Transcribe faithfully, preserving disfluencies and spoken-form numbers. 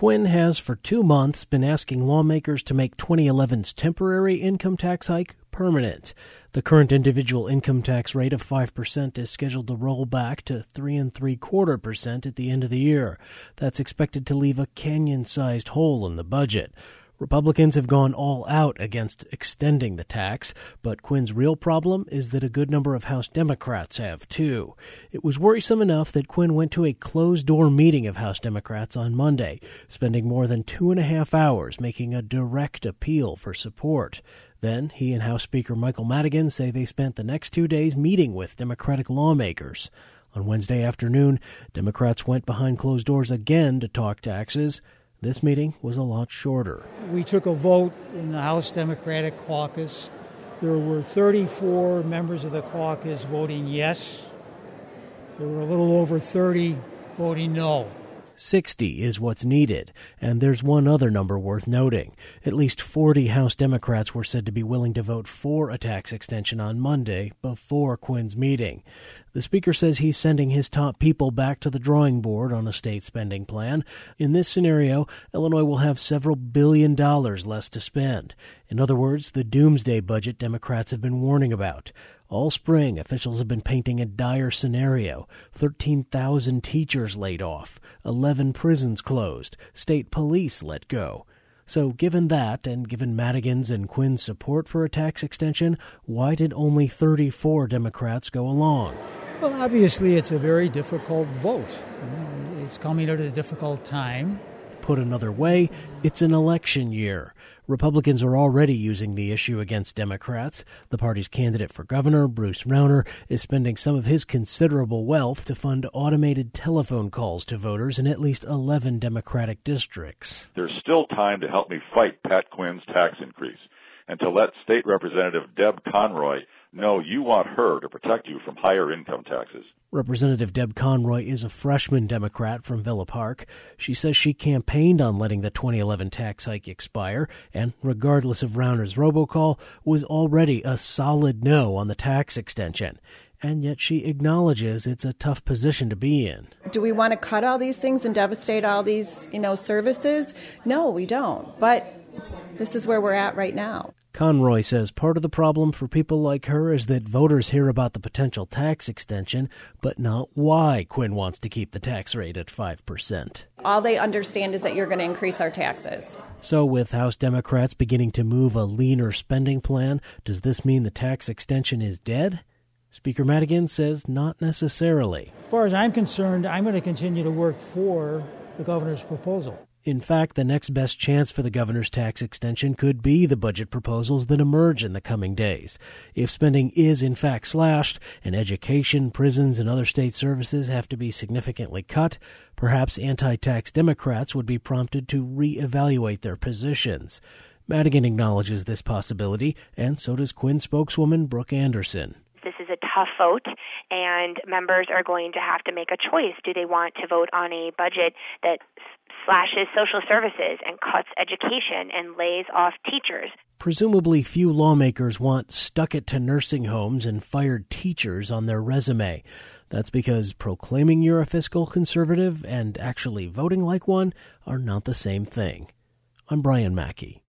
Quinn has for two months been asking lawmakers to make twenty eleven's temporary income tax hike permanent. The current individual income tax rate of five percent is scheduled to roll back to three and three quarter percent at the end of the year. That's expected to leave a canyon-sized hole in the budget. Republicans have gone all out against extending the tax, but Quinn's real problem is that a good number of House Democrats have, too. It was worrisome enough that Quinn went to a closed-door meeting of House Democrats on Monday, spending more than two and a half hours making a direct appeal for support. Then he and House Speaker Michael Madigan say they spent the next two days meeting with Democratic lawmakers. On Wednesday afternoon, Democrats went behind closed doors again to talk taxes. This meeting was a lot shorter. We took a vote in the House Democratic Caucus. There were thirty-four members of the caucus voting yes. There were a little over thirty voting no. sixty is what's needed, and there's one other number worth noting. At least forty House Democrats were said to be willing to vote for a tax extension on Monday before Quinn's meeting. The Speaker says he's sending his top people back to the drawing board on a state spending plan. In this scenario, Illinois will have several billion dollars less to spend. In other words, the doomsday budget Democrats have been warning about. All spring, officials have been painting a dire scenario. thirteen thousand teachers laid off, eleven prisons closed, state police let go. So given that, and given Madigan's and Quinn's support for a tax extension, why did only thirty-four Democrats go along? Well, obviously, it's a very difficult vote. It's coming at a difficult time. Put another way, it's an election year. Republicans are already using the issue against Democrats. The party's candidate for governor, Bruce Rauner, is spending some of his considerable wealth to fund automated telephone calls to voters in at least eleven Democratic districts. There's still time to help me fight Pat Quinn's tax increase and to let State Representative Deb Conroy know you want her to protect you from higher income taxes. Representative Deb Conroy is a freshman Democrat from Villa Park. She says she campaigned on letting the twenty eleven tax hike expire and, regardless of Rauner's robocall, was already a solid no on the tax extension. And yet she acknowledges it's a tough position to be in. Do we want to cut all these things and devastate all these, you know, services? No, we don't. But this is where we're at right now. Conroy says part of the problem for people like her is that voters hear about the potential tax extension, but not why Quinn wants to keep the tax rate at five percent. All they understand is that you're going to increase our taxes. So with House Democrats beginning to move a leaner spending plan, does this mean the tax extension is dead? Speaker Madigan says not necessarily. As far as I'm concerned, I'm going to continue to work for the governor's proposal. In fact, the next best chance for the governor's tax extension could be the budget proposals that emerge in the coming days. If spending is in fact slashed and education, prisons, and other state services have to be significantly cut, perhaps anti-tax Democrats would be prompted to reevaluate their positions. Madigan acknowledges this possibility, and so does Quinn spokeswoman Brooke Anderson. This is a tough vote, and members are going to have to make a choice. Do they want to vote on a budget that slashes social services and cuts education and lays off teachers? Presumably few lawmakers want stuck it to nursing homes and fired teachers on their resume. That's because proclaiming you're a fiscal conservative and actually voting like one are not the same thing. I'm Brian Mackey.